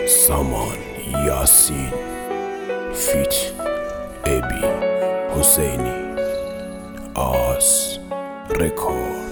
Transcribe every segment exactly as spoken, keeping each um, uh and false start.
سامان یاسین فیت ابی حسینی آس رکورد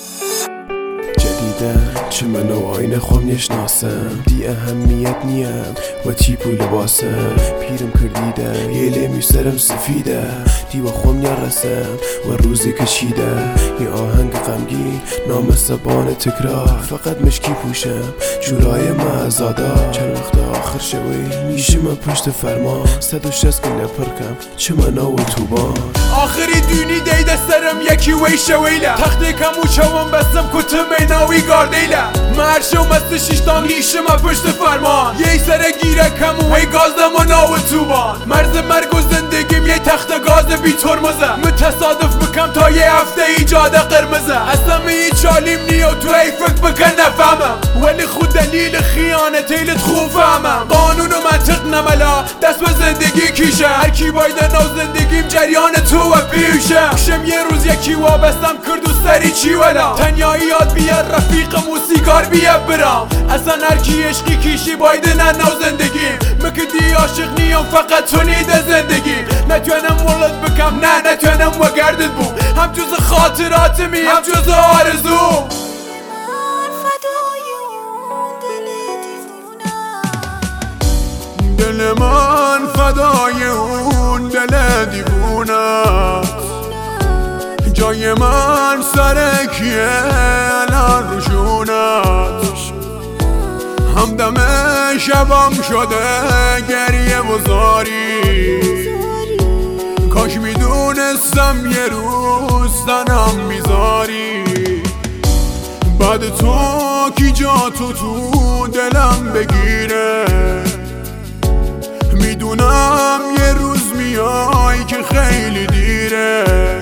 جدیدن چه من و آینه خۆم نشناسم دی ئەهەمیەت نییەم وە تیپ و لباسم پیرم کردیدە یێ لێمی سرم سفیدە دیوە خۆم نیاڕەسم وە ڕووزێکە چیدە یه ئاهەنگ غەمگین نامە سەبانە تکرار فقط مشکی پوشم جورای مەزادا چەند وەختە آخر شەوەی میشمە پشت فەرمان سەد و شەست گلە پڕکەم چمەنەوە تووبان آخری دونی دیدە سرم یەکی وەی شەوەیلە تەختێکەم و چەوەم بەستم کوتمەی ناوی گاردەیلە مەرشە و مەستە شیشتان لیشمە پشت فەرمان یەی سەرە گیرەکەم و هەی گازدەمە ناوە تووبان مەرزە مەرگ و زندگیم یەی تەختە گازە بی تۆرمزە من تەسادف بکەم تا یه هەفتە ئیجادە قرمزە ئەسەمە هیچ چالیم نییە و تو هەی فکر بکە نەفەمم وەلی خود دلیل خیانەتەیلت خوب فەهمم قانون و منطق نەمەلا دەست بە زندگی کیشە هەرکی بایدە ناو زندگیم جەریانە تووە پیشە شم یه روز یکی وابەستەم کرد و سەری چیوەلا تەنیایی یاد بیە ڕەفیقم و سیگار بیە برام ئەسەن هەرکی عشقی کیشی بایدنە ناو زندگیم مکدی عاشق نیەم فقط تو نیدە زندگی نەتوێنم وڵت بکەم نه نەتوێنم وەگەردت بوو هەم جوزە خاطراتمی هەم جوزە ئارزوم دل من فدای اون دل دیوونه جای من سر کیه الان روشونت همدم شبم شده گریه و زاری کاش میدونستم یه روز تنم میذاری بعد تو کی جا تو تو دلم بگیره میدونم یه روز میای که خیلی دیره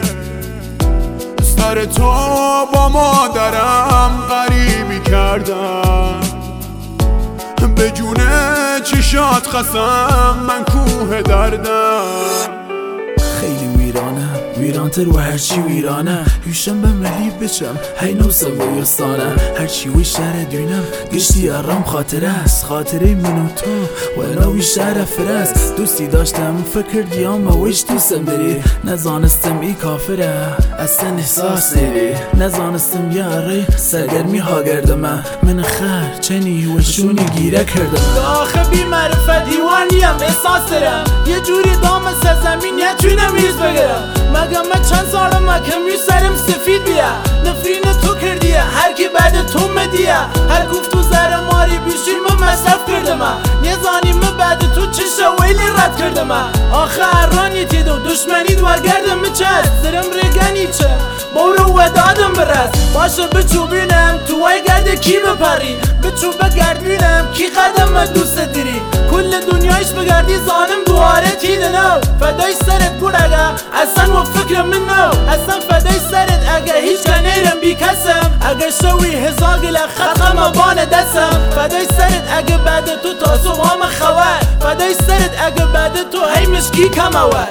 سر تو با مادرم غریبی کردم به جونه چشات خسم من کوه دردم خیلی ویرانه ویرانتر و هرچی ویرانه هوشم به ملی بچم هی نوسه و یستانه هرچی وی شهر دونم گشتی ارام خاطره است خاطره من و تو و ناوی شهر فرست دوستی داشتم فکر دیام و ویش دوستم داری نزانستم ای کافره اصلا احساس داری نزانستم یاره سرگرمی ها گردمه من خر چنی و شونی گیره کردم آخه بی معرفت دیوانیم احساس دارم یه جوری دام سرزمین یه توینم ریز بگرم مگه من چند سالم کمی سرم سفید بیا نفرین تو کردیه هر کی بعد تو مدیه هر گفت تو زر ماری بیشیر من مصرف کردم نیزانی من بعد تو چه شویلی رد کردم آخه ارانی تید و دشمنی دور گردم چه سرم رگانی چه بورو و دادم برس باشه بچو بینم تو وای گرده کی بپری بچو بگرد بینم کی قدم دوست دیری کل دنیایش بگردی زانم دواره تیده نو فدای سرت بود اگه اصلا و فکر من نو اصلا فدای سرت اگه هیچ کنیرم بی کسم اگه شوی هزار گل خطم بان دستم فدای سرت اگه بعد تو تاسو هم خواه فدای سرت اگه بعد تو هی مشکی کم اول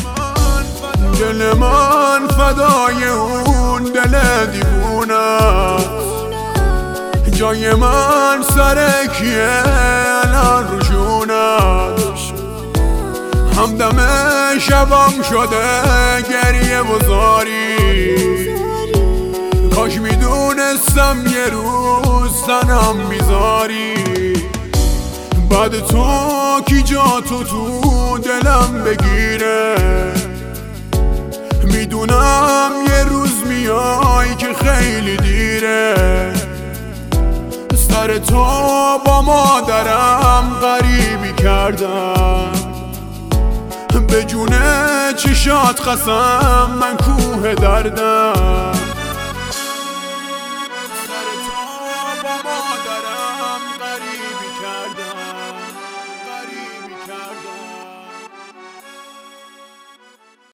دل من فدای اون دل دیوونه جای من سر کیه الان روشونت همدم شبم شده گریه و زاری کاش میدونستم یه روز تنم میذاری بعد تو کی جا تو تو دلم بگیره میدونم یه روز میای که خیلی دیره سر تو با مادرم غریبی کردم به جونه چشات خسم من کوه دردم